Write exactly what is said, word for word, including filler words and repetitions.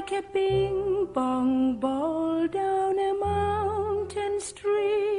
like a ping pong ball down a mountain street.